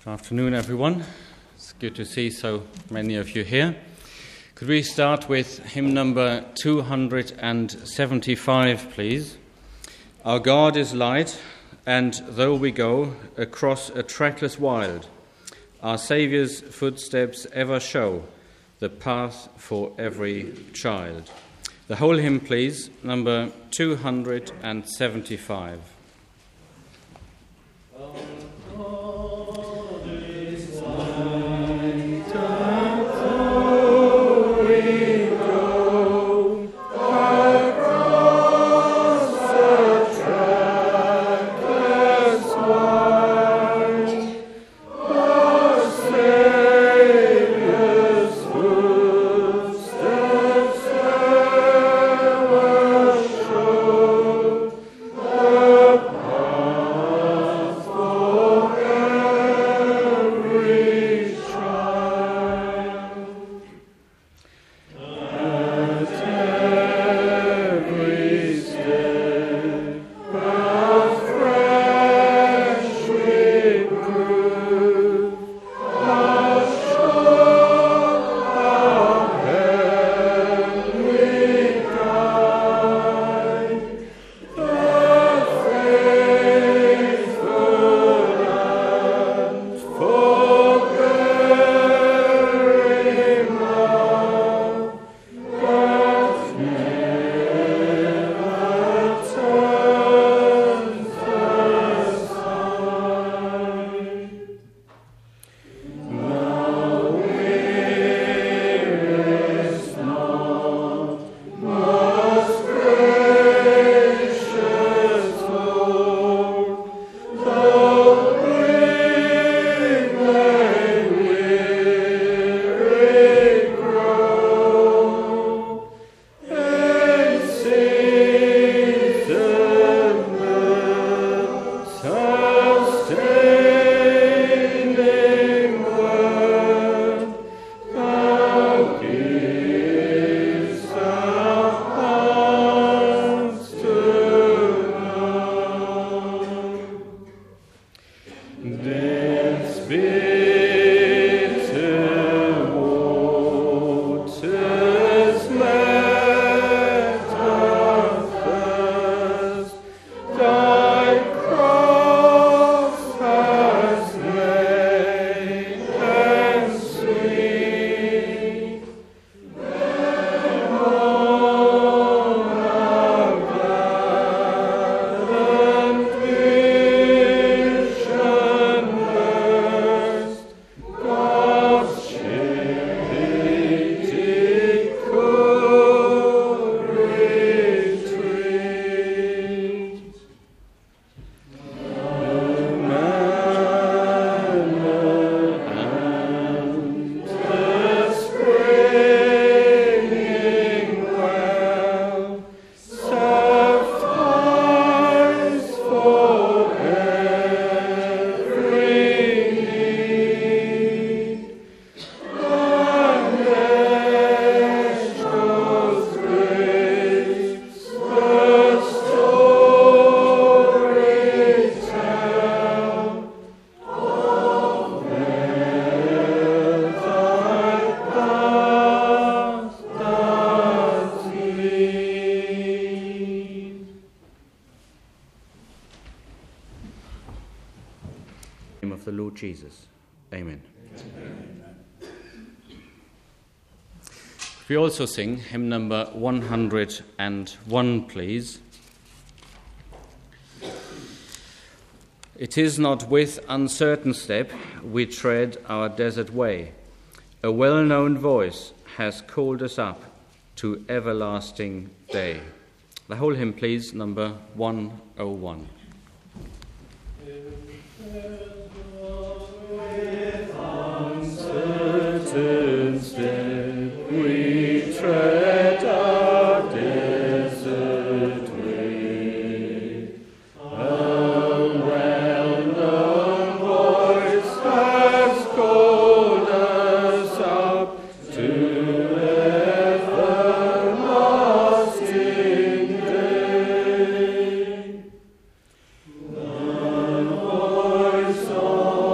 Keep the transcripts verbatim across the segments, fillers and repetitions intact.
Afternoon, everyone. It's good to see so many of you here. Could we start with hymn number two hundred seventy-five, please? Our God is light, and though we go across a trackless wild, our Saviour's footsteps ever show the path for every child. The whole hymn, please, number two hundred seventy-five. Jesus. Amen. Amen. We also sing hymn number one hundred one, please. It is not with uncertain step we tread our desert way. A well-known voice has called us up to everlasting day. The whole hymn, please, number one oh one. Uncertain step we tread our desert way. A well-known voice has called us up to everlasting day. The voice of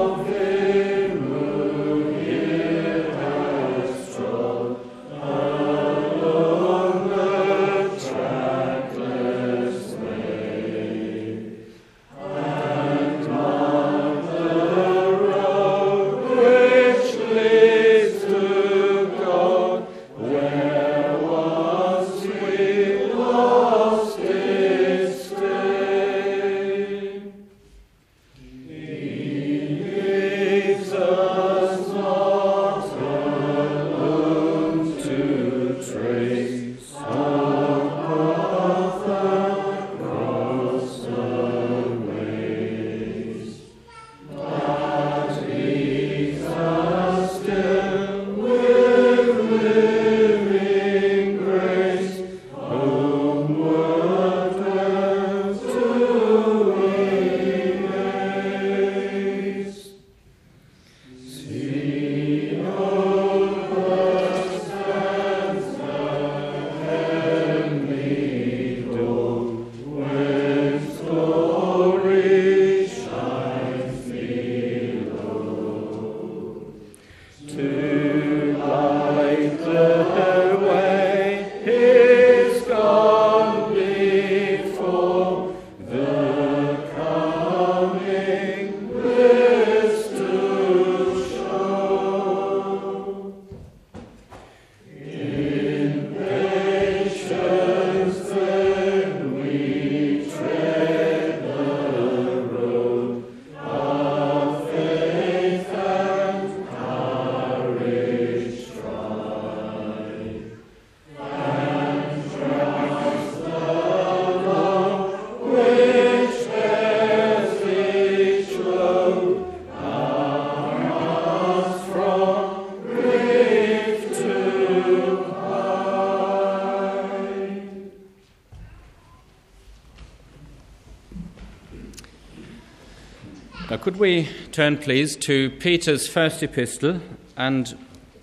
Now, could we turn, please, to Peter's first epistle and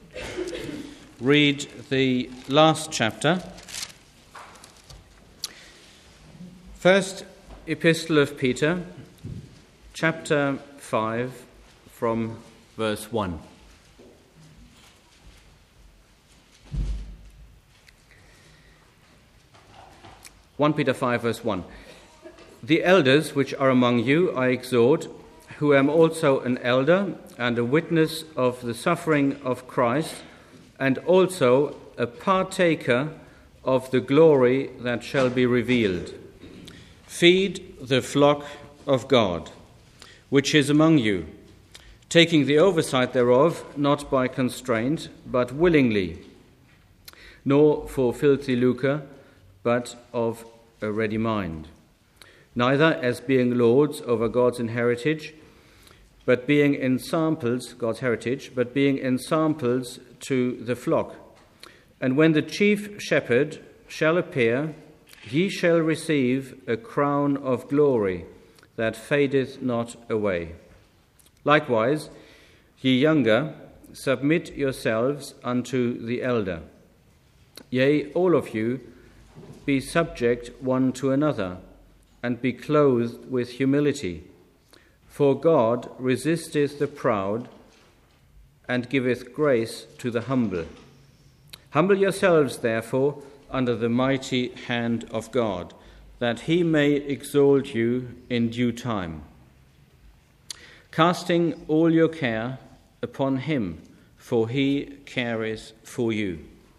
read the last chapter. First epistle of Peter, chapter five, from verse one. First Peter five, verse one. The elders which are among you I exhort, who am also an elder and a witness of the suffering of Christ, and also a partaker of the glory that shall be revealed. Feed the flock of God, which is among you, taking the oversight thereof, not by constraint, but willingly, nor for filthy lucre, but of a ready mind, neither as being lords over God's inheritance, but being ensamples, God's heritage, but being ensamples to the flock. And when the chief shepherd shall appear, ye shall receive a crown of glory that fadeth not away. Likewise, ye younger, submit yourselves unto the elder. Yea, all of you, be subject one to another, and be clothed with humility. For God resisteth the proud, and giveth grace to the humble. Humble yourselves, therefore, under the mighty hand of God, that he may exalt you in due time, casting all your care upon him, for he careth for you.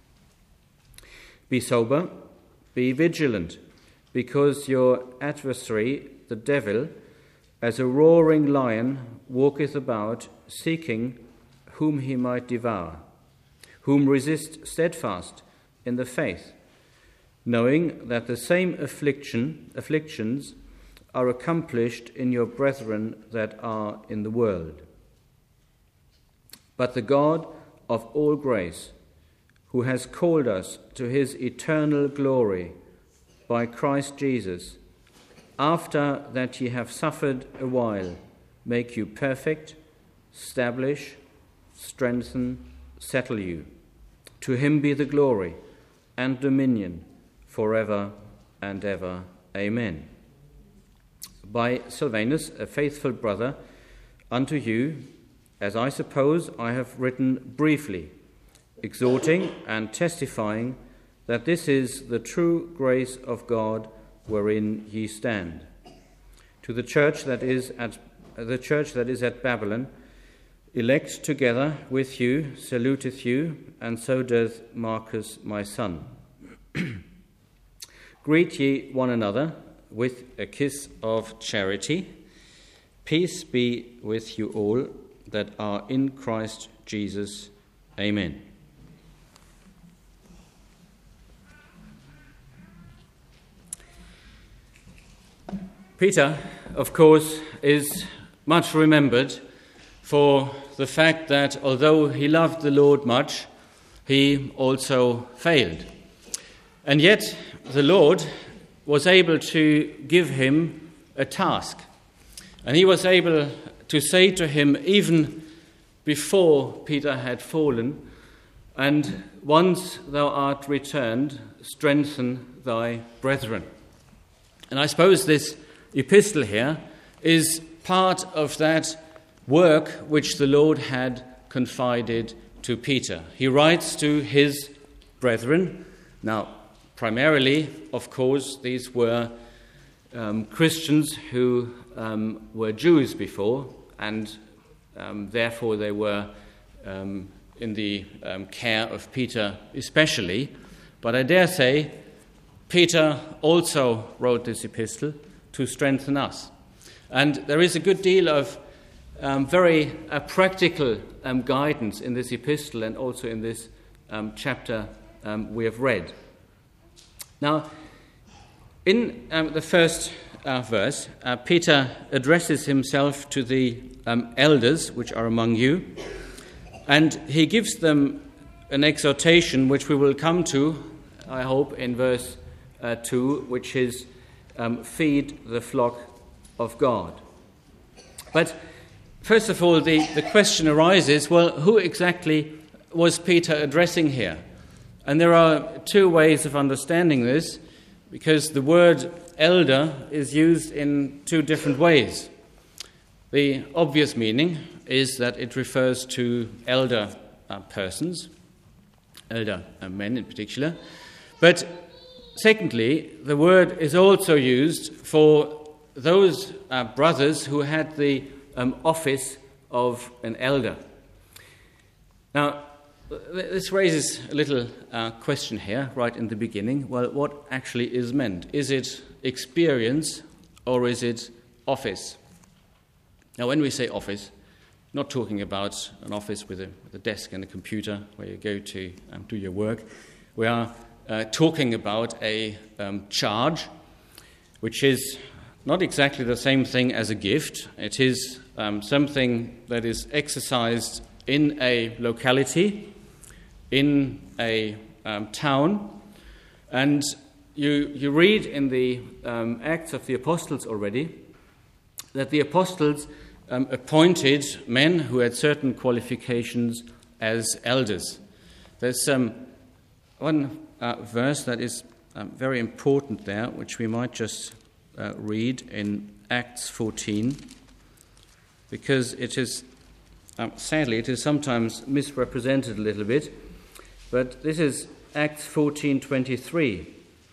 Be sober, be vigilant, because your adversary, the devil, as a roaring lion, walketh about, seeking whom he might devour, whom resist steadfast in the faith, knowing that the same affliction, afflictions are accomplished in your brethren that are in the world. But the God of all grace, who has called us to his eternal glory by Christ Jesus, after that ye have suffered a while, make you perfect, establish, strengthen, settle you. To him be the glory and dominion forever and ever. Amen. By Silvanus, a faithful brother, unto you, as I suppose I have written briefly, exhorting and testifying that this is the true grace of God wherein ye stand. To the church that is at the church that is at Babylon, elect together with you, saluteth you, and so doth Marcus my son. Greet ye one another with a kiss of charity. Peace be with you all that are in Christ Jesus. Amen. Peter, of course, is much remembered for the fact that although he loved the Lord much, he also failed. And yet the Lord was able to give him a task. And he was able to say to him, even before Peter had fallen, and once thou art returned, strengthen thy brethren. And I suppose this epistle here is part of that work which the Lord had confided to Peter. He writes to his brethren. Now, primarily, of course, these were um, Christians who um, were Jews before, and um, therefore they were um, in the um, care of Peter especially. But I dare say Peter also wrote this epistle to strengthen us. And there is a good deal of um, very uh, practical um, guidance in this epistle and also in this um, chapter um, we have read. Now, in um, the first uh, verse, uh, Peter addresses himself to the um, elders which are among you, and he gives them an exhortation which we will come to, I hope, in verse uh, two, which is Um, feed the flock of God. But first of all, the, the question arises, well, who exactly was Peter addressing here? And there are two ways of understanding this, because the word elder is used in two different ways. The obvious meaning is that it refers to elder uh, persons, elder uh, men in particular. But secondly, the word is also used for those uh, brothers who had the um, office of an elder. Now, this raises a little uh, question here, right in the beginning. Well, what actually is meant? Is it experience or is it office? Now, when we say office, not talking about an office with a, with a desk and a computer where you go to um, do your work. We are uh, talking about a um, charge, which is not exactly the same thing as a gift. It is um, something that is exercised in a locality, in a um, town, and you you read in the um, Acts of the Apostles already that the apostles um, appointed men who had certain qualifications as elders. There's um, one uh, verse that is um, very important there, which we might just uh, read in Acts fourteen, because it is, um, sadly, it is sometimes misrepresented a little bit. But this is Acts fourteen twenty-three,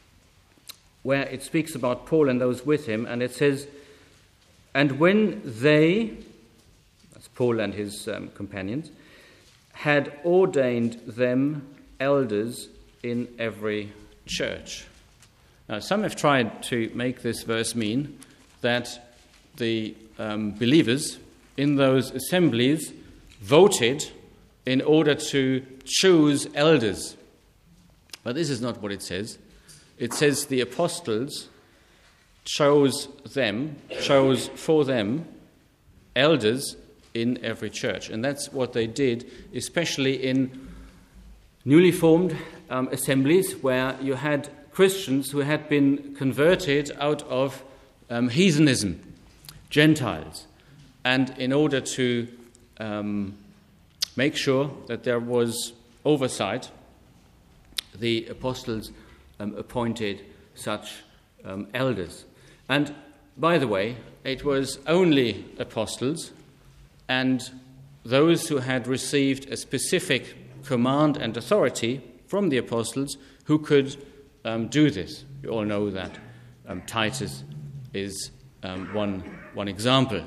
where it speaks about Paul and those with him, and it says, "And when they," that's Paul and his um, companions, "had ordained them elders in every church." Now, some have tried to make this verse mean that the um, believers in those assemblies voted in order to choose elders. But this is not what it says. It says the apostles chose them, chose for them elders in every church. And that's what they did, especially in newly formed um, assemblies where you had Christians who had been converted out of um, heathenism, Gentiles. And in order to um, make sure that there was oversight, the apostles um, appointed such um, elders. And by the way, it was only apostles and those who had received a specific command and authority from the apostles who could um, do this. You all know that um, Titus is um, one, one example.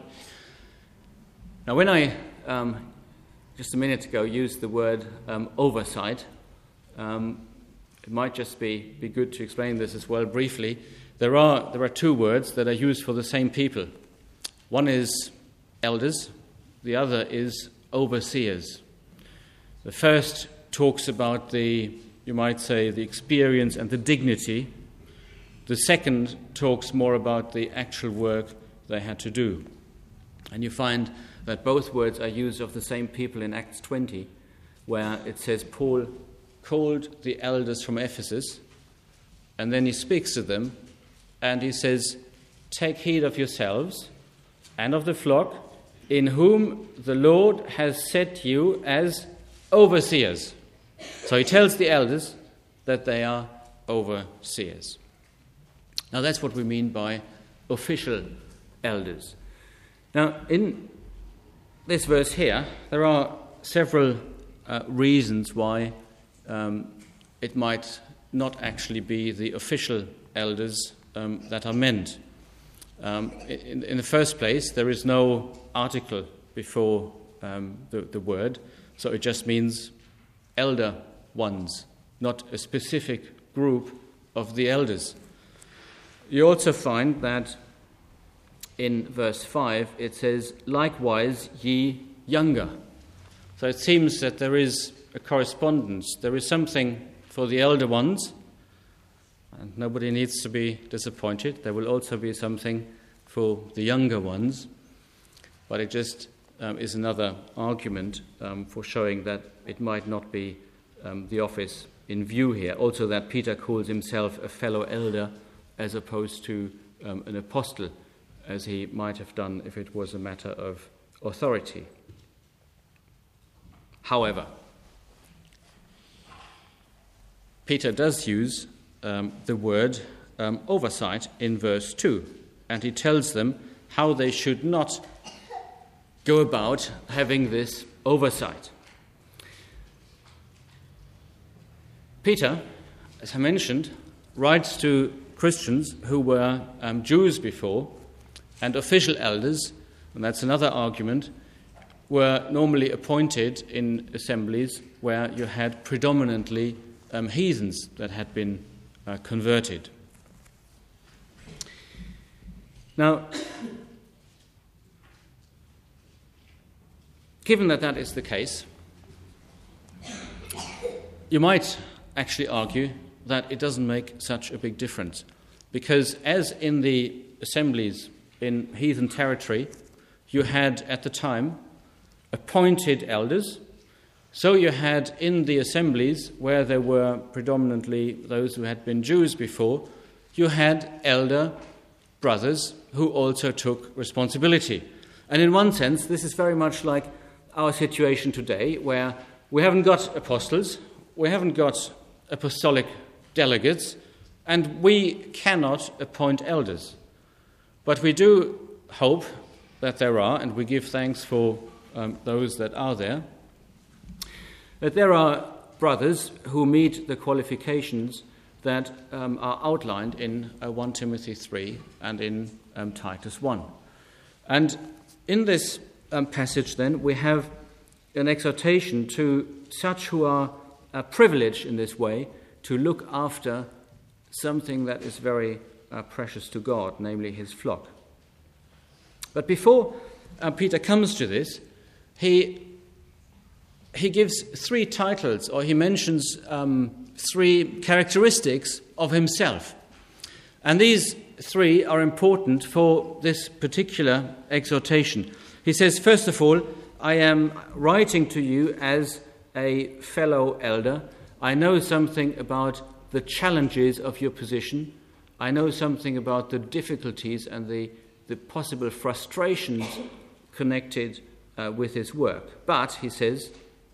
Now, when I um, just a minute ago used the word um, oversight, um, it might just be, be good to explain this as well briefly. There are there are two words that are used for the same people. One is elders, the other is overseers. The first talks about the, you might say, the experience and the dignity. The second talks more about the actual work they had to do. And you find that both words are used of the same people in Acts twenty, where it says Paul called the elders from Ephesus, and then he speaks to them, and he says, "Take heed of yourselves and of the flock, in whom the Lord has set you as overseers." So he tells the elders that they are overseers. Now that's what we mean by official elders. Now in this verse here, there are several uh, reasons why um, it might not actually be the official elders um, that are meant. Um, in, in the first place, there is no article before um, the, the word, so it just means elder ones, not a specific group of the elders. You also find that in verse five it says, "Likewise ye younger." So it seems that there is a correspondence. There is something for the elder ones, and nobody needs to be disappointed. There will also be something for the younger ones, but it just um, is another argument um, for showing that it might not be um, the office in view here. Also that Peter calls himself a fellow elder as opposed to um, an apostle as he might have done if it was a matter of authority. However, Peter does use um, the word um, oversight in verse two, and he tells them how they should not go about having this oversight. Peter, as I mentioned, writes to Christians who were um, Jews before, and official elders, and that's another argument, were normally appointed in assemblies where you had predominantly um, heathens that had been uh, converted. Now, given that that is the case, you might actually argue that it doesn't make such a big difference, because as in the assemblies in heathen territory, you had at the time appointed elders, so you had in the assemblies where there were predominantly those who had been Jews before, you had elder brothers who also took responsibility. And in one sense, this is very much like our situation today, where we haven't got apostles, we haven't got apostolic delegates, and we cannot appoint elders. But we do hope that there are, and we give thanks for um, those that are there, that there are brothers who meet the qualifications that um, are outlined in uh, First Timothy three and in um, Titus one. And in this um, passage then we have an exhortation to such who are uh, privileged in this way to look after something that is very uh, precious to God, namely his flock. But before uh, Peter comes to this, he he gives three titles, or he mentions um, three characteristics of himself. And these three are important for this particular exhortation. He says, first of all, I am writing to you as a fellow elder. I know something about the challenges of your position. I know something about the difficulties and the, the possible frustrations connected uh, with his work. But, he says,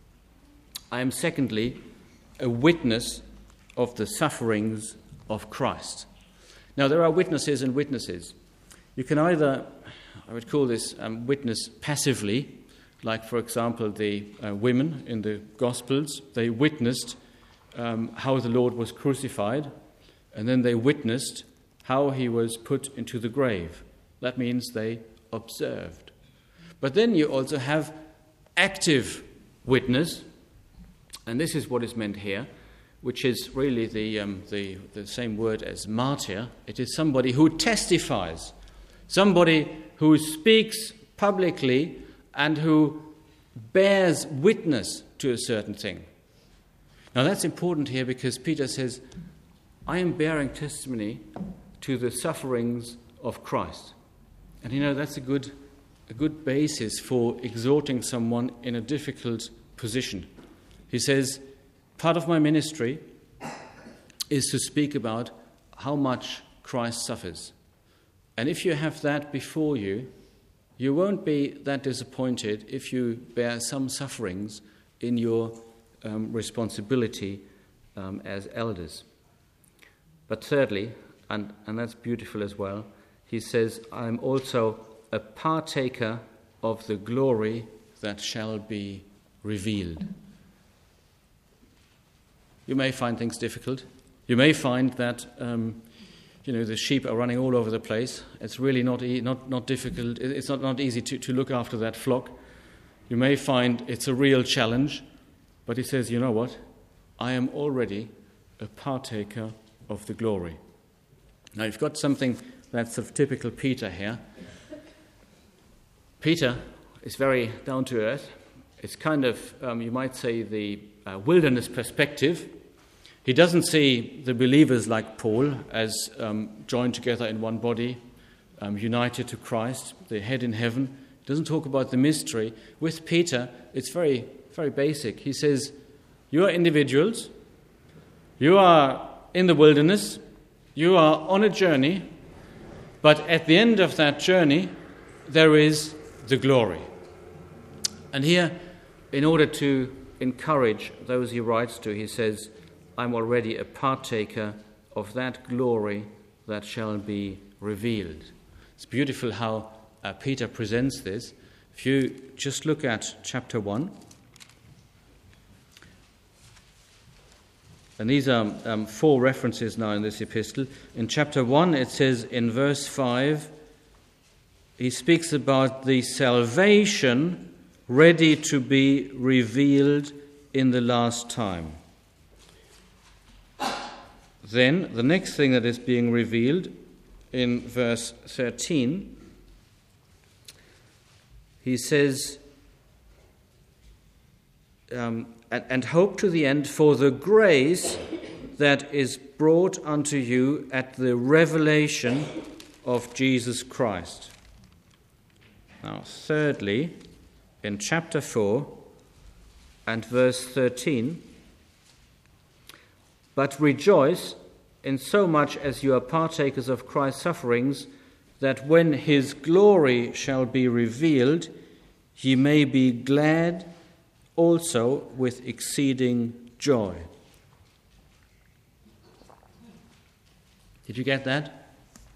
I am secondly a witness of the sufferings of Christ. Now, there are witnesses and witnesses. You can either, I would call this um, witness passively, like, for example, the uh, women in the Gospels. They witnessed um, how the Lord was crucified, and then they witnessed how he was put into the grave. That means they observed. But then you also have active witness, and this is what is meant here, which is really the, um, the, the same word as martyr. It is somebody who testifies, somebody who speaks publicly and who bears witness to a certain thing. Now that's important here because Peter says, I am bearing testimony to the sufferings of Christ. And you know, that's a good, a good basis for exhorting someone in a difficult position. He says, part of my ministry is to speak about how much Christ suffers. And if you have that before you, you won't be that disappointed if you bear some sufferings in your um, responsibility um, as elders. But thirdly, and, and that's beautiful as well, he says, I'm also a partaker of the glory that shall be revealed. You may find things difficult. You may find that um, you know the sheep are running all over the place. It's really not e- not not difficult. It's not, not easy to, to look after that flock. You may find it's a real challenge, but he says, you know what? I am already a partaker of the glory. Now you've got something that's of typical Peter here. Peter is very down to earth. It's kind of um, you might say the uh, wilderness perspective. He doesn't see the believers like Paul as um, joined together in one body, um, united to Christ, the head in heaven. He doesn't talk about the mystery. With Peter, it's very, very basic. He says, you are individuals, you are in the wilderness, you are on a journey, But at the end of that journey, there is the glory. And here, in order to encourage those he writes to, he says, I'm already a partaker of that glory that shall be revealed. It's beautiful how uh, Peter presents this. If you just look at chapter one, and these are um, four references now in this epistle. In chapter one, it says in verse five, he speaks about the salvation ready to be revealed in the last time. Then, the next thing that is being revealed in verse thirteen, he says, um, and, and hope to the end for the grace that is brought unto you at the revelation of Jesus Christ. Now, thirdly, in chapter four and verse thirteen, but rejoice in so much as you are partakers of Christ's sufferings, that when his glory shall be revealed, ye may be glad also with exceeding joy. Did you get that?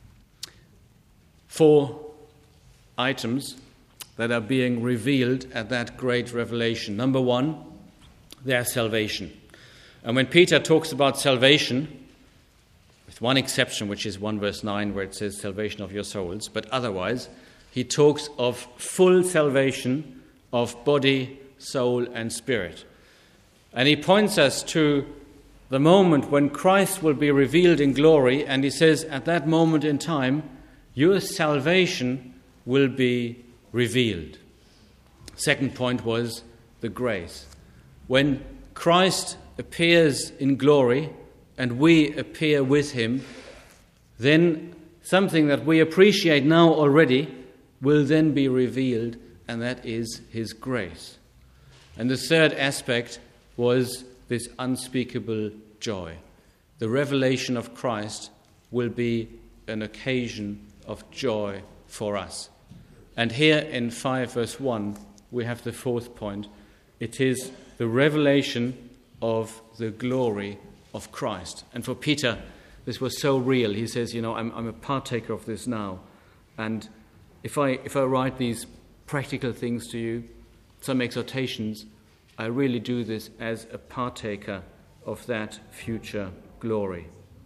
Four items that are being revealed at that great revelation. Number one, their salvation. And when Peter talks about salvation, with one exception, which is one verse nine, where it says salvation of your souls, but otherwise, he talks of full salvation of body, soul, and spirit. And he points us to the moment when Christ will be revealed in glory, and he says, at that moment in time, your salvation will be revealed. Second point was the grace. When Christ appears in glory and we appear with him, then something that we appreciate now already will then be revealed, and that is his grace. And the third aspect was this unspeakable joy. The revelation of Christ will be an occasion of joy for us. And here in five verse one, we have the fourth point. It is the revelation of the glory of Christ. And for Peter, this was so real. He says, you know, I'm, I'm a partaker of this now. And if I if I write these practical things to you, some exhortations, I really do this as a partaker of that future glory.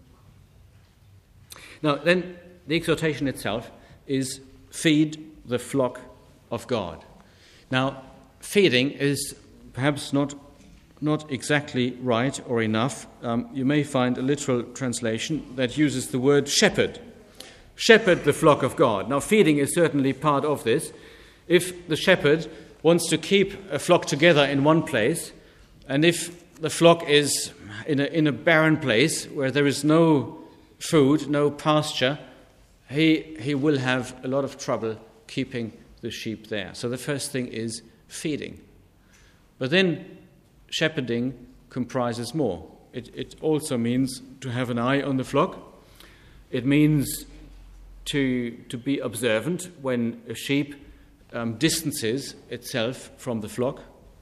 Now, then, the exhortation itself is feed the flock of God. Now, feeding is perhaps not not exactly right or enough. Um, you may find a literal translation that uses the word shepherd. Shepherd the flock of God. Now, feeding is certainly part of this. If the shepherd wants to keep a flock together in one place, and if the flock is in a, in a barren place where there is no food, no pasture, he he will have a lot of trouble keeping the sheep there. So the first thing is feeding. But then shepherding comprises more. It, it also means to have an eye on the flock. It means to, to be observant when a sheep um, distances itself from the flock.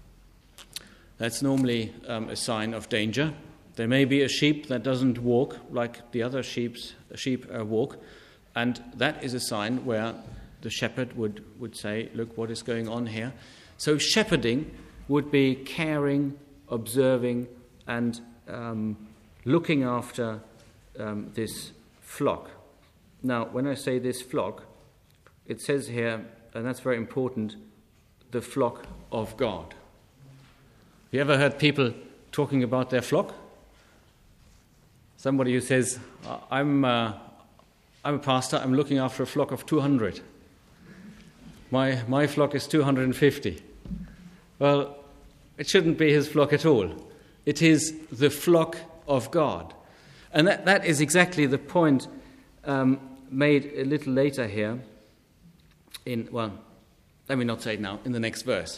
That's normally um, a sign of danger. There may be a sheep that doesn't walk like the other sheep's, sheep uh, walk, and that is a sign where the shepherd would, would say, look, what is going on here? So shepherding would be caring, observing, and um, looking after um, this flock. Now, when I say this flock, it says here, and that's very important, the flock of God. You ever heard people talking about their flock? Somebody who says, I'm, uh, I'm a pastor, I'm looking after a flock of two hundred. My, my flock is two hundred fifty. Well, it shouldn't be his flock at all. It is the flock of God. And that, that is exactly the point um, made a little later here in, well, let me not say it now, in the next verse.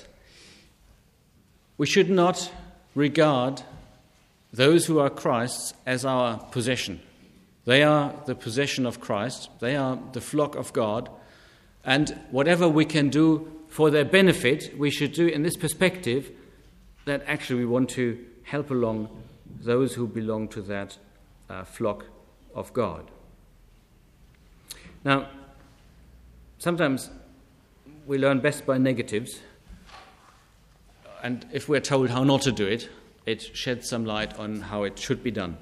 We should not regard those who are Christ's as our possession. They are the possession of Christ. They are the flock of God. And whatever we can do for their benefit, we should do in this perspective that actually we want to help along those who belong to that uh, flock of God. Now, sometimes we learn best by negatives, and if we're told how not to do it, it sheds some light on how it should be done.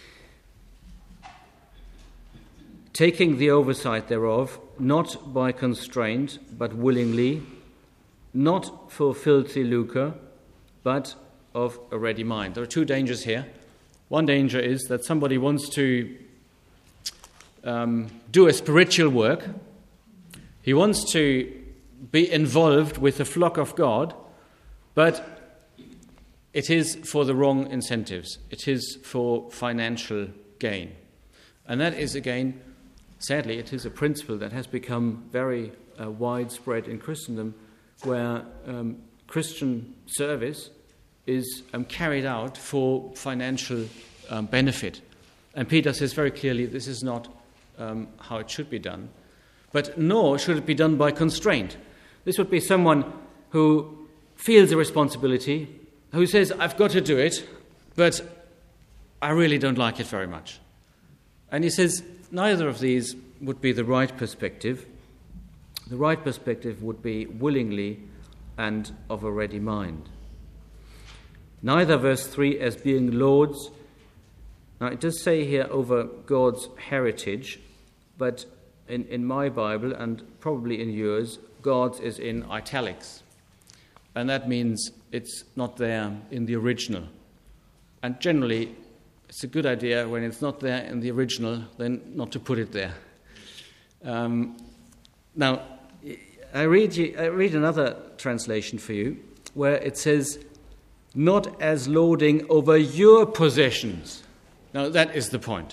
Taking the oversight thereof, not by constraint, but willingly, not for filthy lucre, but of a ready mind. There are two dangers here. One danger is that somebody wants to um, do a spiritual work. He wants to be involved with the flock of God, but it is for the wrong incentives. It is for financial gain. And that is, again, sadly, it is a principle that has become very uh, widespread in Christendom, where um, Christian service is um, carried out for financial um, benefit. And Peter says very clearly this is not um, how it should be done. But nor should it be done by constraint. This would be someone who feels a responsibility, who says, I've got to do it, but I really don't like it very much. And he says, neither of these would be the right perspective. The right perspective would be willingly and of a ready mind. Neither, verse three, as being lords. Now, it does say here over God's heritage, but in, in my Bible, and probably in yours, God's is in italics. And that means it's not there in the original. And generally, it's a good idea when it's not there in the original, then not to put it there. Um, now, I read, you, I read another translation for you, where it says, not as lording over your possessions. Now, that is the point.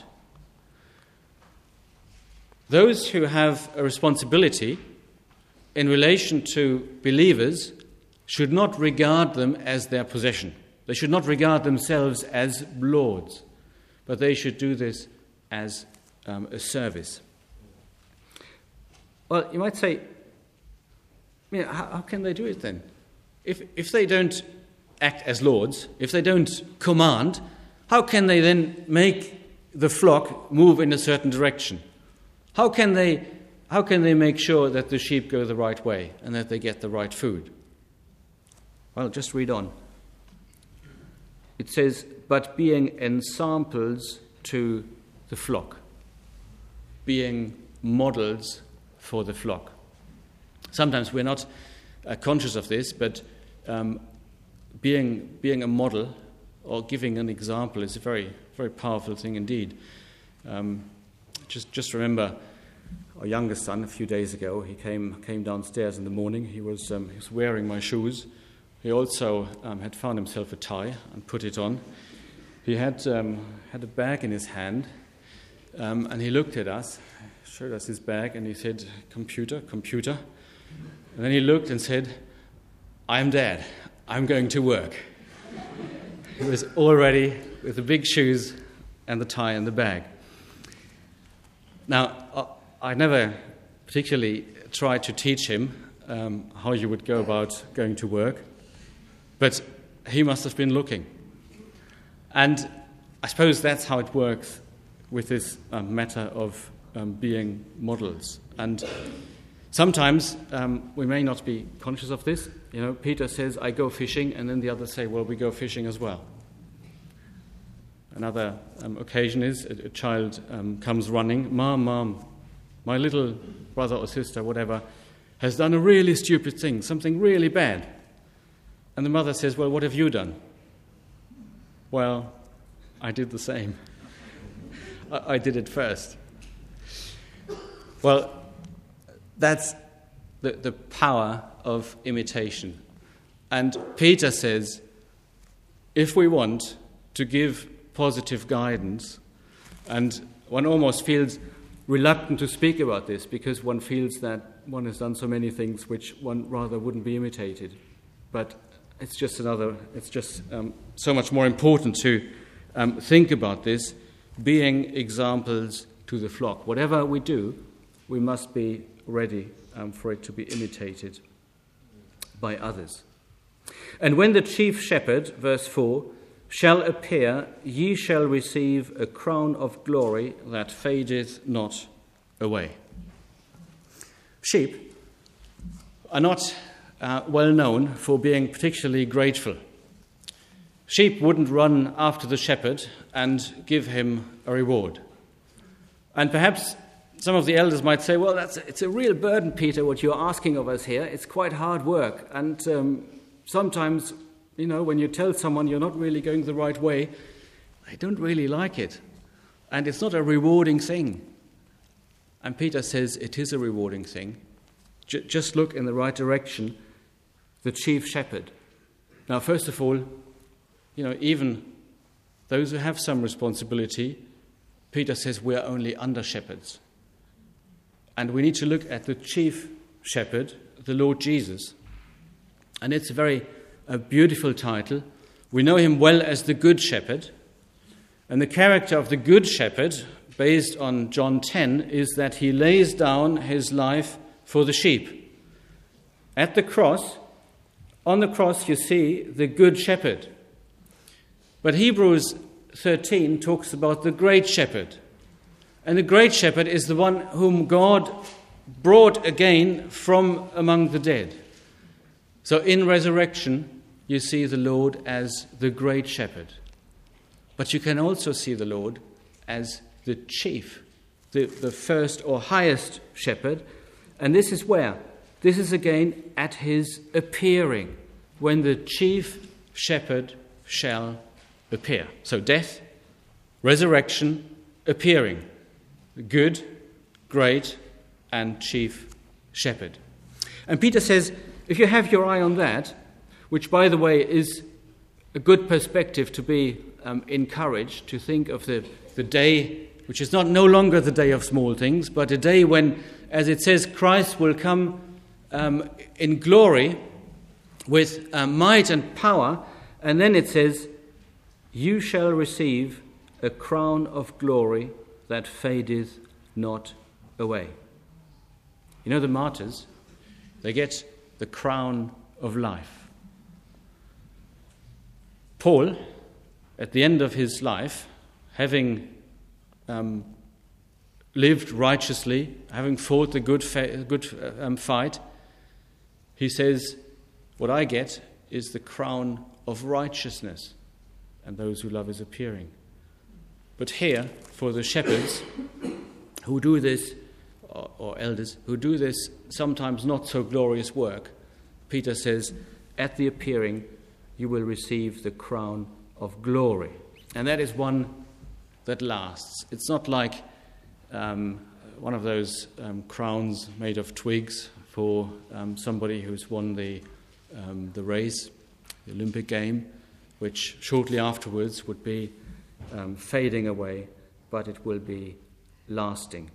Those who have a responsibility in relation to believers should not regard them as their possession. They should not regard themselves as lords, but they should do this as um, a service. Well, you might say, you know, how, how can they do it then? If if they don't act as lords, if they don't command, how can they then make the flock move in a certain direction? How can they how can they make sure that the sheep go the right way and that they get the right food? Well, just read on. It says, but being ensamples to the flock, being models for the flock. Sometimes we're not uh, conscious of this, but um, being being a model or giving an example is a very, very powerful thing indeed. Um, just just remember our youngest son a few days ago. He came came downstairs in the morning. He was um, he was wearing my shoes. He also um, had found himself a tie and put it on. He had um, had a bag in his hand, um, and he looked at us, showed us his bag, and he said, "Computer, computer." And then he looked and said, "I'm Dad. I'm going to work." He was already with the big shoes and the tie and the bag. Now, I never particularly tried to teach him um, how you would go about going to work, but he must have been looking. And I suppose that's how it works with this um, matter of um, being models. And sometimes um, we may not be conscious of this. You know, Peter says, "I go fishing," and then the others say, "Well, we go fishing as well." Another um, occasion is a, a child um, comes running, "Mom, Mom, my little brother or sister, whatever, has done a really stupid thing, something really bad." And the mother says, "Well, what have you done?" "Well, I did the same. I, I did it first." Well, that's the, the power of imitation. And Peter says, if we want to give positive guidance, and one almost feels reluctant to speak about this because one feels that one has done so many things which one rather wouldn't be imitated. But it's just another, it's just um, so much more important to um, think about this being examples to the flock. Whatever we do, we must be ready um, for it to be imitated by others. And when the chief shepherd, verse four, shall appear, ye shall receive a crown of glory that fadeth not away. Sheep are not uh, well known for being particularly grateful. Sheep wouldn't run after the shepherd and give him a reward. And perhaps some of the elders might say, well, that's it's a real burden, Peter, what you're asking of us here. It's quite hard work. And um, sometimes, you know, when you tell someone you're not really going the right way, they don't really like it. And it's not a rewarding thing. And Peter says it is a rewarding thing. J- just look in the right direction, the chief shepherd. Now, first of all, you know, even those who have some responsibility, Peter says we're only under shepherds. And we need to look at the chief shepherd, the Lord Jesus. And it's a very a beautiful title. We know him well as the Good Shepherd. And the character of the Good Shepherd, based on John ten, is that he lays down his life for the sheep. At the cross, on the cross you see the Good Shepherd. But Hebrews thirteen talks about the Great Shepherd. And the Great Shepherd is the one whom God brought again from among the dead. So in resurrection, you see the Lord as the Great Shepherd. But you can also see the Lord as the chief, the, the first or highest shepherd. And this is where? This is again at his appearing, when the chief shepherd shall appear. So death, resurrection, appearing. Good, great, and chief shepherd. And Peter says, if you have your eye on that, which, by the way, is a good perspective to be um, encouraged, to think of the, the day, which is not no longer the day of small things, but a day when, as it says, Christ will come um, in glory with uh, might and power, and then it says, you shall receive a crown of glory that fadeth not away. You know, the martyrs, they get the crown of life. Paul, at the end of his life, having um, lived righteously, having fought the good, fa- good um, fight, he says, what I get is the crown of righteousness, and those who love his appearing. But here, for the shepherds who do this, or, or elders, who do this sometimes not so glorious work, Peter says, at the appearing you will receive the crown of glory. And that is one that lasts. It's not like um, one of those um, crowns made of twigs for um, somebody who's won the, um, the race, the Olympic game, which shortly afterwards would be Um, fading away, but it will be lasting.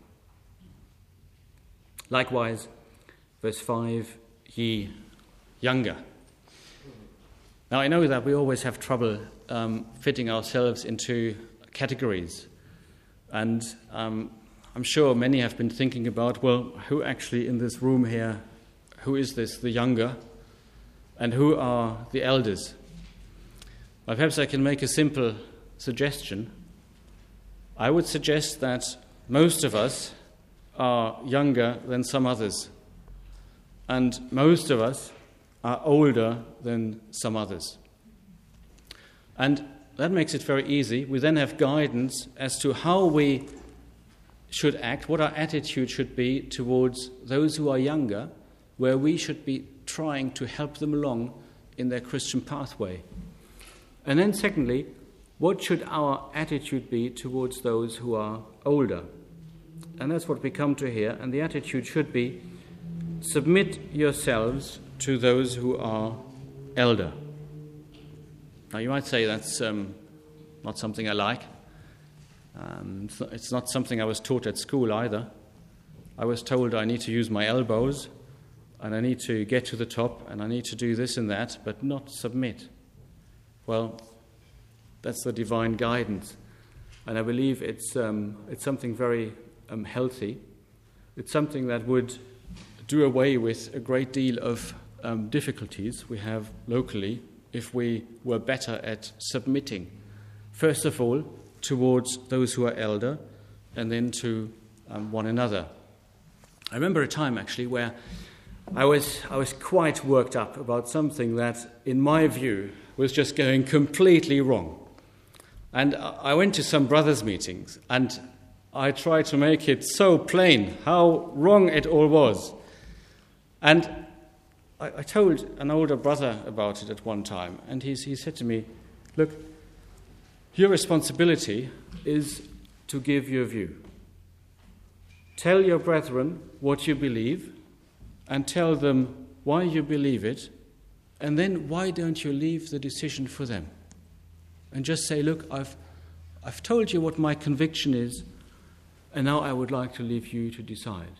Likewise, verse five, ye younger. Now I know that we always have trouble um, fitting ourselves into categories, and um, I'm sure many have been thinking about, well, who actually in this room here, who is this, the younger, and who are the elders? Well, perhaps I can make a simple suggestion. I would suggest that most of us are younger than some others, and most of us are older than some others. And that makes it very easy. We then have guidance as to how we should act, what our attitude should be towards those who are younger, where we should be trying to help them along in their Christian pathway. And then secondly, what should our attitude be towards those who are older? And that's what we come to here. And the attitude should be, submit yourselves to those who are elder. Now you might say that's um, not something I like. Um, it's not something I was taught at school either. I was told I need to use my elbows, and I need to get to the top, and I need to do this and that, but not submit. Well, that's the divine guidance. And I believe it's um, it's something very um, healthy. It's something that would do away with a great deal of um, difficulties we have locally if we were better at submitting, first of all, towards those who are elder, and then to um, one another. I remember a time, actually, where I was I was quite worked up about something that, in my view, was just going completely wrong. And I went to some brothers' meetings, and I tried to make it so plain how wrong it all was. And I, I told an older brother about it at one time, and he, he said to me, look, your responsibility is to give your view. Tell your brethren what you believe, and tell them why you believe it, and then why don't you leave the decision for them? And just say, look, I've I've told you what my conviction is, and now I would like to leave you to decide.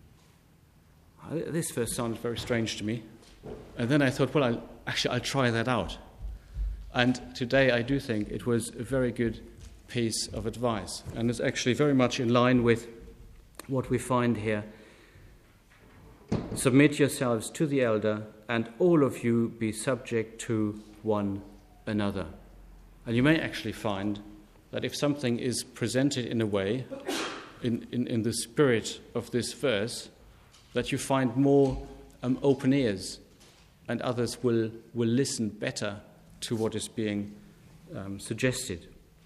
This first sounded very strange to me. And then I thought, well, I'll, actually, I'll try that out. And today I do think it was a very good piece of advice. And it's actually very much in line with what we find here. Submit yourselves to the elder, and all of you be subject to one another. And you may actually find that if something is presented in a way, in, in, in the spirit of this verse, that you find more um, open ears, and others will, will listen better to what is being um, suggested.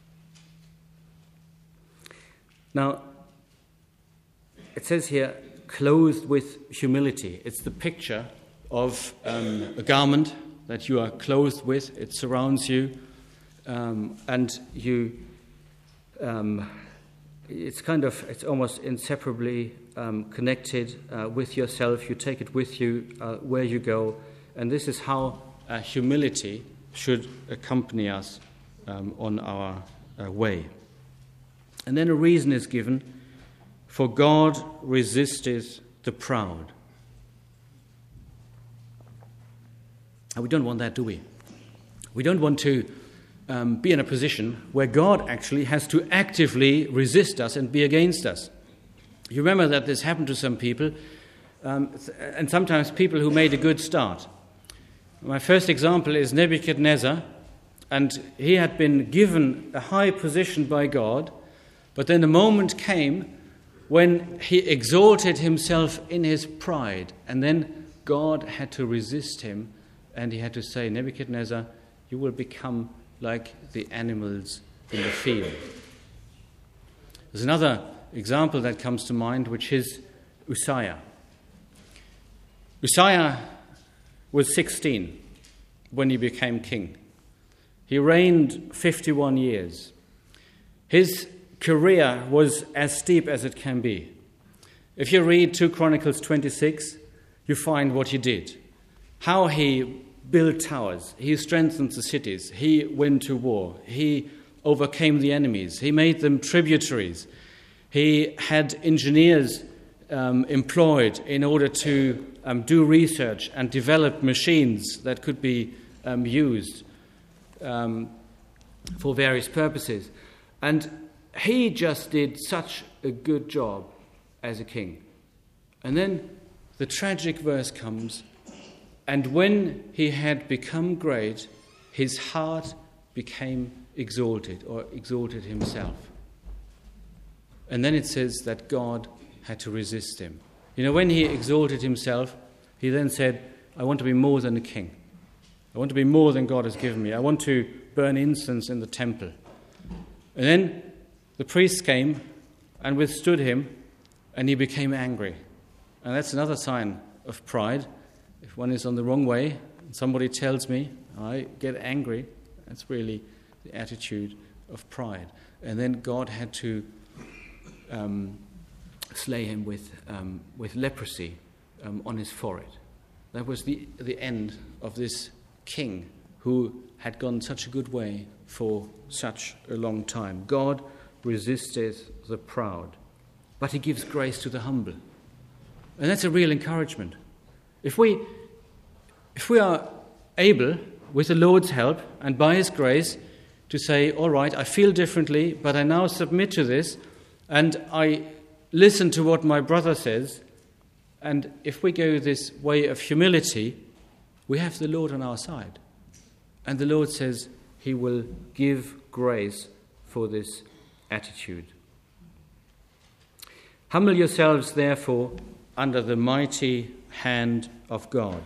Now, it says here, clothed with humility. It's the picture of um, a garment that you are clothed with. It surrounds you, um, and you. Um, it's kind of, it's almost inseparably um, connected uh, with yourself. You take it with you uh, where you go, and this is how uh, humility should accompany us um, on our uh, way. And then a reason is given: for God resisteth the proud. And we don't want that, do we? We don't want to um, be in a position where God actually has to actively resist us and be against us. You remember that this happened to some people, um, and sometimes people who made a good start. My first example is Nebuchadnezzar, and he had been given a high position by God, but then a moment came when he exalted himself in his pride, and then God had to resist him, and he had to say, Nebuchadnezzar, you will become like the animals in the field. There's another example that comes to mind, which is Uzziah. Uzziah was sixteen when he became king. He reigned fifty-one years. His career was as steep as it can be. If you read Second Chronicles twenty-six, you find what he did. How he built towers, he strengthened the cities, he went to war, he overcame the enemies, he made them tributaries, he had engineers um, employed in order to um, do research and develop machines that could be um, used um, for various purposes. And he just did such a good job as a king. And then the tragic verse comes, and when he had become great, his heart became exalted, or exalted himself. And then it says that God had to resist him. You know, when he exalted himself, he then said, I want to be more than a king. I want to be more than God has given me. I want to burn incense in the temple. And then the priests came and withstood him, and he became angry. And that's another sign of pride. If one is on the wrong way, and somebody tells me, I get angry, that's really the attitude of pride. And then God had to um, slay him with um, with leprosy um, on his forehead. That was the, the end of this king who had gone such a good way for such a long time. God resisteth the proud, but he gives grace to the humble. And that's a real encouragement. If we, if we are able, with the Lord's help and by his grace, to say, all right, I feel differently, but I now submit to this, and I listen to what my brother says. And if we go this way of humility, we have the Lord on our side. And the Lord says he will give grace for this attitude. Humble yourselves, therefore, under the mighty hand of God.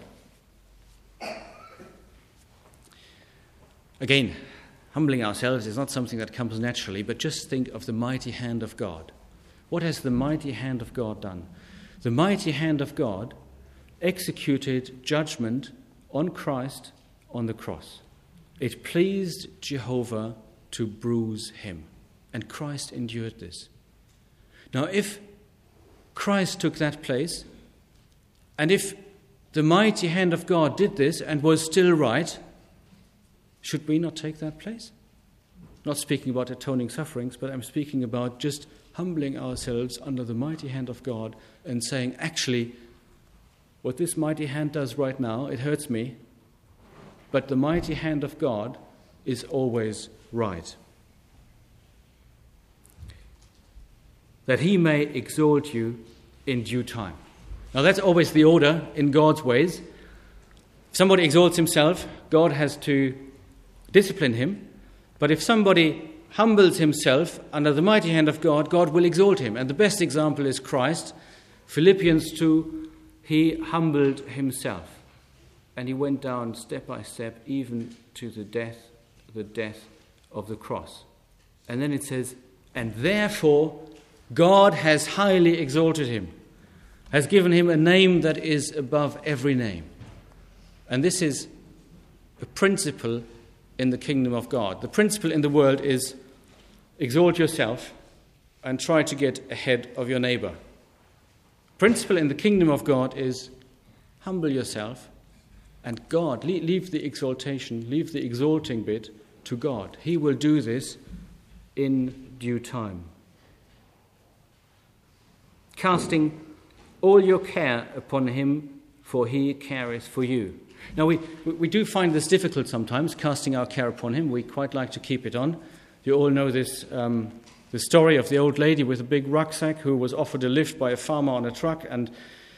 Again, humbling ourselves is not something that comes naturally, but just think of the mighty hand of God. What has the mighty hand of God done? The mighty hand of God executed judgment on Christ on the cross. It pleased Jehovah to bruise him, and Christ endured this. Now, if Christ took that place, and if the mighty hand of God did this and was still right, should we not take that place? Not speaking about atoning sufferings, but I'm speaking about just humbling ourselves under the mighty hand of God and saying, actually, what this mighty hand does right now, it hurts me, but the mighty hand of God is always right. That he may exalt you in due time. Now that's always the order in God's ways. If somebody exalts himself, God has to discipline him. But if somebody humbles himself under the mighty hand of God, God will exalt him. And the best example is Christ. Philippians two, he humbled himself. And he went down step by step, even to the death, the death of the cross. And then it says, and therefore God has highly exalted him, has given him a name that is above every name. And this is a principle in the kingdom of God. The principle in the world is exalt yourself and try to get ahead of your neighbor. Principle in the kingdom of God is humble yourself, and God, leave the exaltation, leave the exalting bit to God. He will do this in due time. Casting all your care upon him, for he careth for you. Now, we, we do find this difficult sometimes, casting our care upon him. We quite like to keep it on. You all know this um, the story of the old lady with a big rucksack who was offered a lift by a farmer on a truck, and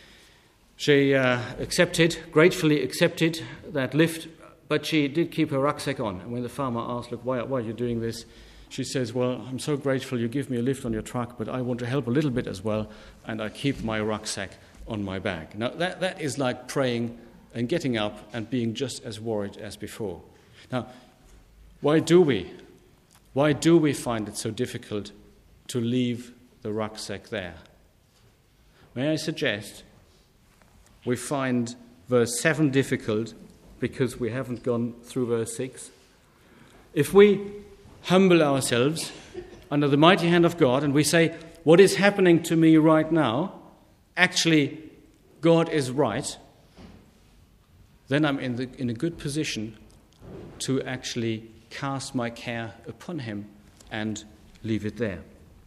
she uh, accepted, gratefully accepted that lift, but she did keep her rucksack on. And when the farmer asked, look, why, why are you doing this? She says, well, I'm so grateful you give me a lift on your truck, but I want to help a little bit as well, and I keep my rucksack on my back. Now, that, that is like praying and getting up and being just as worried as before. Now, why do we? Why do we find it so difficult to leave the rucksack there? May I suggest we find verse seven difficult because we haven't gone through verse six. If we humble ourselves under the mighty hand of God and we say, what is happening to me right now, actually God is right, then I'm in, the, in a good position to actually cast my care upon him and leave it there.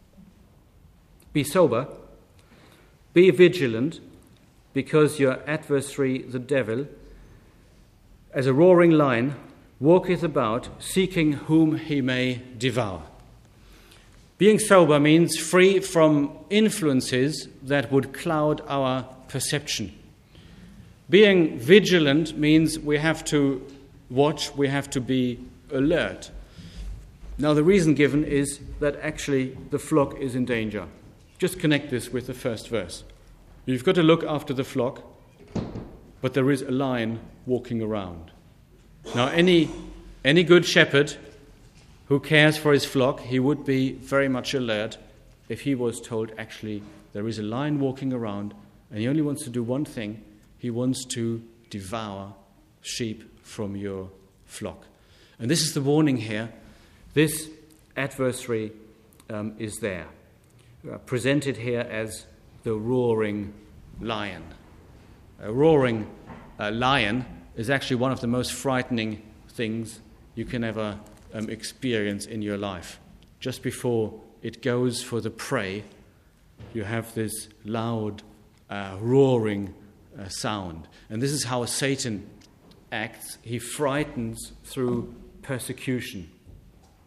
Be sober, be vigilant, because your adversary, the devil, as a roaring lion, walketh about, seeking whom he may devour. Being sober means free from influences that would cloud our perception. Being vigilant means we have to watch, we have to be alert. Now, the reason given is that actually the flock is in danger. Just connect this with the first verse. You've got to look after the flock, but there is a lion walking around. Now, any any good shepherd who cares for his flock, he would be very much alert if he was told, actually, there is a lion walking around, and he only wants to do one thing. He wants to devour sheep from your flock. And this is the warning here. This adversary um, is there, uh, presented here as the roaring lion. A roaring uh, lion is actually one of the most frightening things you can ever um, experience in your life. Just before it goes for the prey, you have this loud, uh, roaring uh, sound. And this is how Satan acts. He frightens through persecution.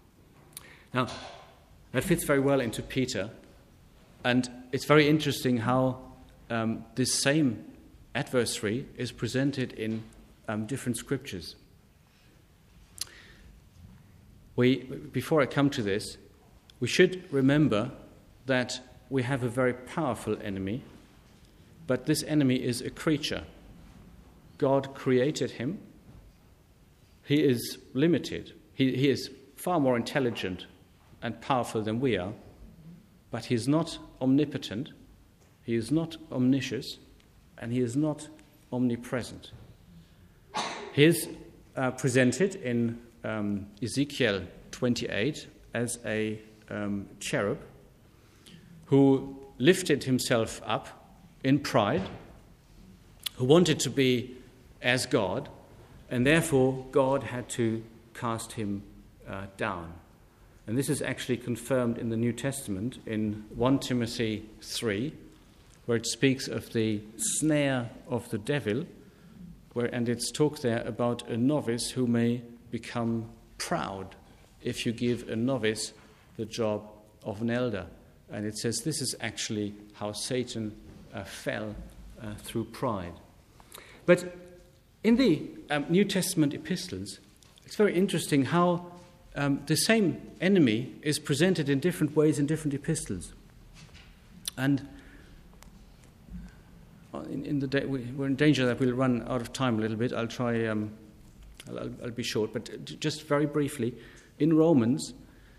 Now, that fits very well into Peter, and it's very interesting how um, this same adversary is presented in um, different scriptures. We, before I come to this, we should remember that we have a very powerful enemy, but this enemy is a creature. God created him. He is limited. He, he is far more intelligent and powerful than we are, but he is not omnipotent, he is not omniscient, and he is not omnipresent. He is uh, presented in um, Ezekiel twenty-eight as a um, cherub who lifted himself up in pride, who wanted to be as God, and therefore God had to cast him uh, down. And this is actually confirmed in the New Testament in First Timothy three, where it speaks of the snare of the devil, where, and it's talked there about a novice who may become proud if you give a novice the job of an elder. And it says this is actually how Satan uh, fell uh, through pride. But in the um, New Testament epistles, it's very interesting how um, the same enemy is presented in different ways in different epistles. And in, in the day, we, we're in danger that we'll run out of time a little bit. I'll try, um, I'll, I'll, I'll be short, but just very briefly, in Romans,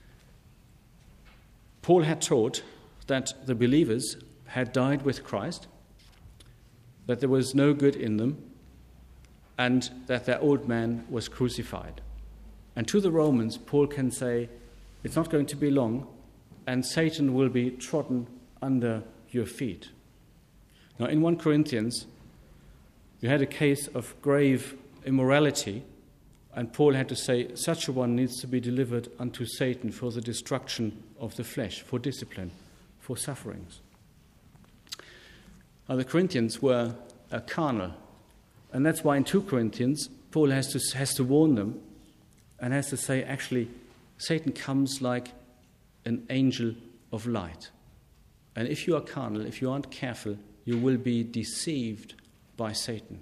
Paul had taught that the believers had died with Christ, that there was no good in them, and that their old man was crucified. And to the Romans, Paul can say, it's not going to be long, and Satan will be trodden under your feet. Now, in First Corinthians, you had a case of grave immorality, and Paul had to say, such a one needs to be delivered unto Satan for the destruction of the flesh, for discipline, for sufferings. Now, the Corinthians were uh, carnal, and that's why in Second Corinthians, Paul has to, has to warn them and has to say, actually, Satan comes like an angel of light. And if you are carnal, if you aren't careful, you will be deceived by Satan.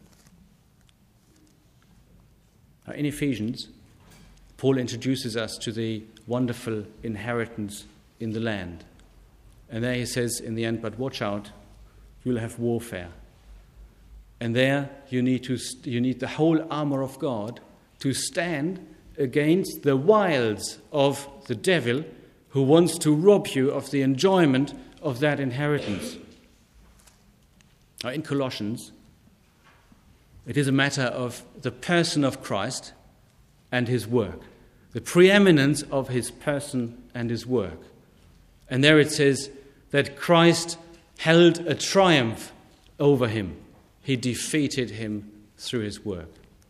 Now, in Ephesians, Paul introduces us to the wonderful inheritance in the land. And there he says in the end, but watch out, you'll have warfare. And there you need to you need the whole armor of God to stand against the wiles of the devil who wants to rob you of the enjoyment of that inheritance. Now, in Colossians, it is a matter of the person of Christ and his work, the preeminence of his person and his work. And there it says that Christ held a triumph over him. He defeated him through his work.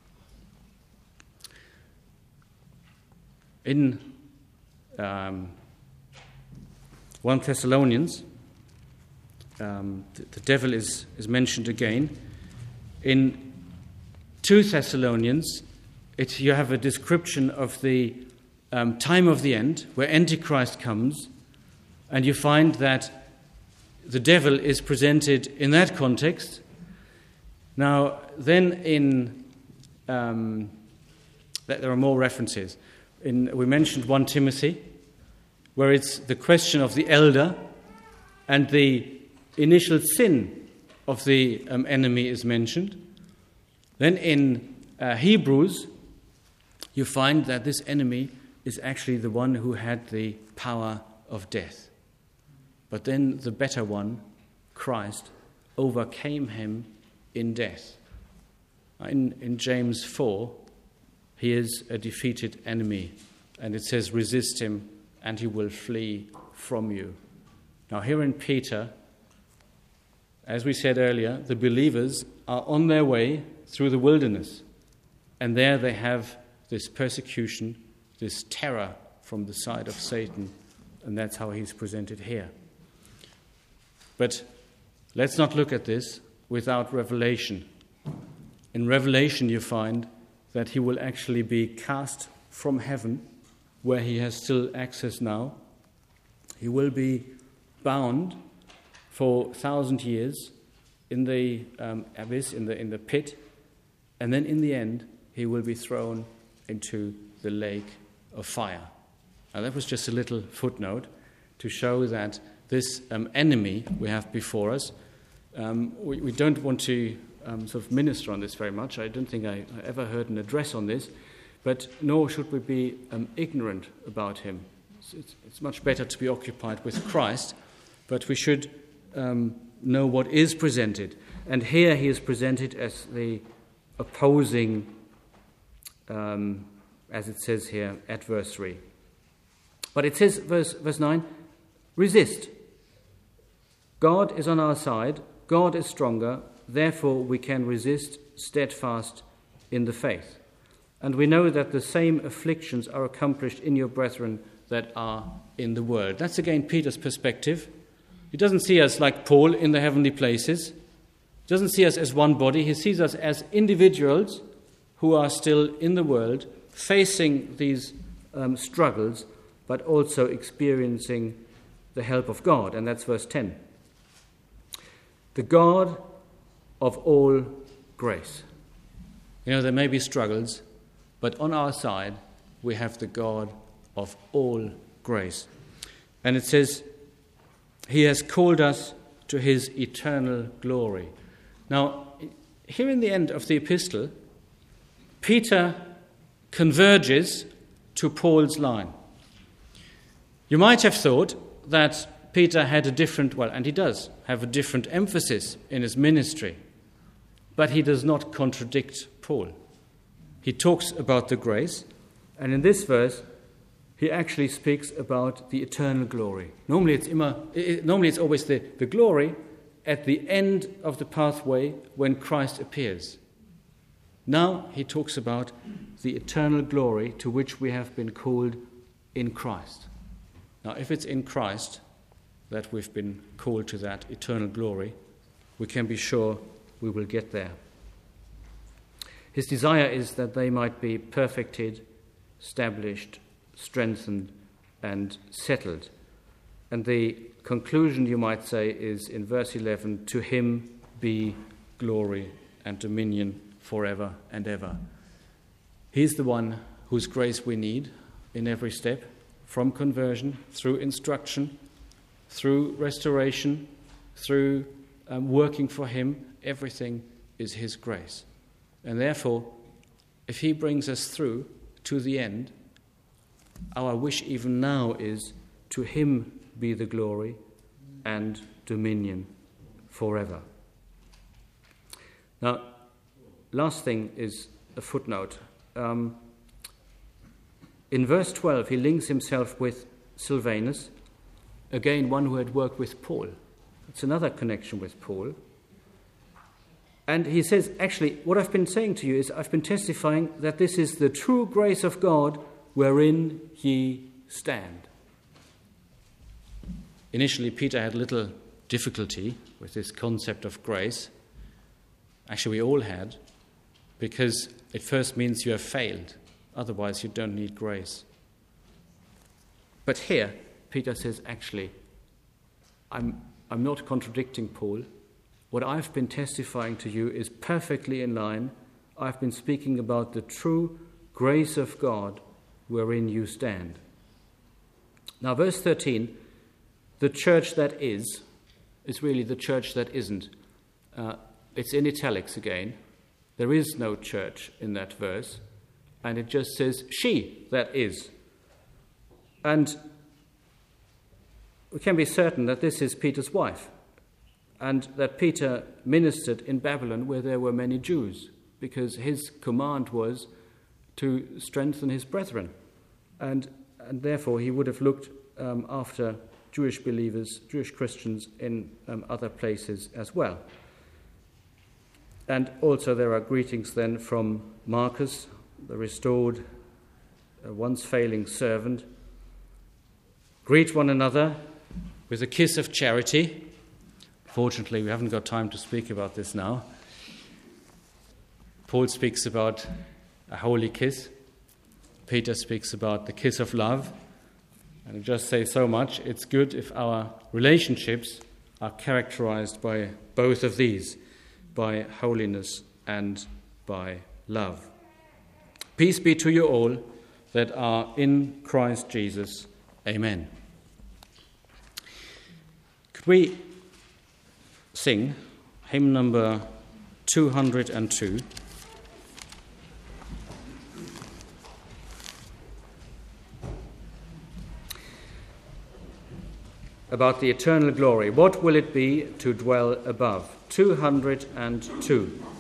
In um, First Thessalonians, um, the, the devil is, is mentioned again. In Second Thessalonians, it, you have a description of the um, time of the end, where Antichrist comes, and you find that the devil is presented in that context. Now, then in, um, there are more references. In, we mentioned First Timothy, where it's the question of the elder and the initial sin of the um, enemy is mentioned. Then in uh, Hebrews, you find that this enemy is actually the one who had the power of death. But then the better one, Christ, overcame him in death. In, in James four, he is a defeated enemy, and it says, resist him, and he will flee from you. Now here in Peter, as we said earlier, the believers are on their way through the wilderness, and there they have this persecution, this terror from the side of Satan, and that's how he's presented here. But let's not look at this without revelation. In Revelation you find that he will actually be cast from heaven where he has still access now. He will be bound for a thousand years in the um, abyss, in the in the pit, and then in the end he will be thrown into the lake of fire. Now that was just a little footnote to show that this um, enemy we have before us, um, we, we don't want to um, sort of minister on this very much. I don't think I, I ever heard an address on this, but nor should we be um, ignorant about him. It's, it's, it's much better to be occupied with Christ, but we should um, know what is presented. And here he is presented as the opposing, um, as it says here, adversary. But it says, verse, verse nine, resist. God is on our side. God is stronger. Therefore, we can resist steadfast in the faith. And we know that the same afflictions are accomplished in your brethren that are in the world. That's again Peter's perspective. He doesn't see us like Paul in the heavenly places. He doesn't see us as one body. He sees us as individuals who are still in the world, facing these um, struggles, but also experiencing the help of God. And that's verse ten. The God of all grace. You know, there may be struggles, but on our side we have the God of all grace. And it says, he has called us to his eternal glory. Now, here in the end of the epistle, Peter converges to Paul's line. You might have thought that Peter had a different, well, and he does have a different emphasis in his ministry, but he does not contradict Paul. He talks about the grace, and in this verse, he actually speaks about the eternal glory. Normally it's, immer, it, normally it's always the, the glory at the end of the pathway when Christ appears. Now he talks about the eternal glory to which we have been called in Christ. Now if it's in Christ that we've been called to that eternal glory, we can be sure we will get there. His desire is that they might be perfected, established, strengthened, and settled. And the conclusion, you might say, is in verse eleven, to him be glory and dominion forever and ever. He's the one whose grace we need in every step, from conversion, through instruction, through restoration, through um, working for him. Everything is his grace. And therefore, if he brings us through to the end, our wish even now is to him be the glory and dominion forever. Now, last thing is a footnote. Um, in verse twelve, he links himself with Silvanus, again one who had worked with Paul. It's another connection with Paul. And he says, actually, what I've been saying to you is I've been testifying that this is the true grace of God wherein ye stand. Initially, Peter had little difficulty with this concept of grace. Actually, we all had, because it first means you have failed. Otherwise, you don't need grace. But here, Peter says, actually, I'm, I'm not contradicting Paul. What I've been testifying to you is perfectly in line. I've been speaking about the true grace of God wherein you stand. Now, verse thirteen, the church that is, is really the church that isn't. Uh, it's in italics again. There is no church in that verse, and it just says she that is. And we can be certain that this is Peter's wife, and that Peter ministered in Babylon where there were many Jews, because his command was to strengthen his brethren. And, and therefore he would have looked um, after Jewish believers, Jewish Christians in um, other places as well. And also there are greetings then from Marcus, the restored, uh, once failing servant. Greet one another with a kiss of charity. Fortunately, we haven't got time to speak about this now. Paul speaks about a holy kiss, Peter speaks about the kiss of love. And I just say so much, it's good if our relationships are characterized by both of these, by holiness and by love. Peace be to you all that are in Christ Jesus. Amen. Could we sing hymn number two hundred two? About the eternal glory. What will it be to dwell above? two hundred two.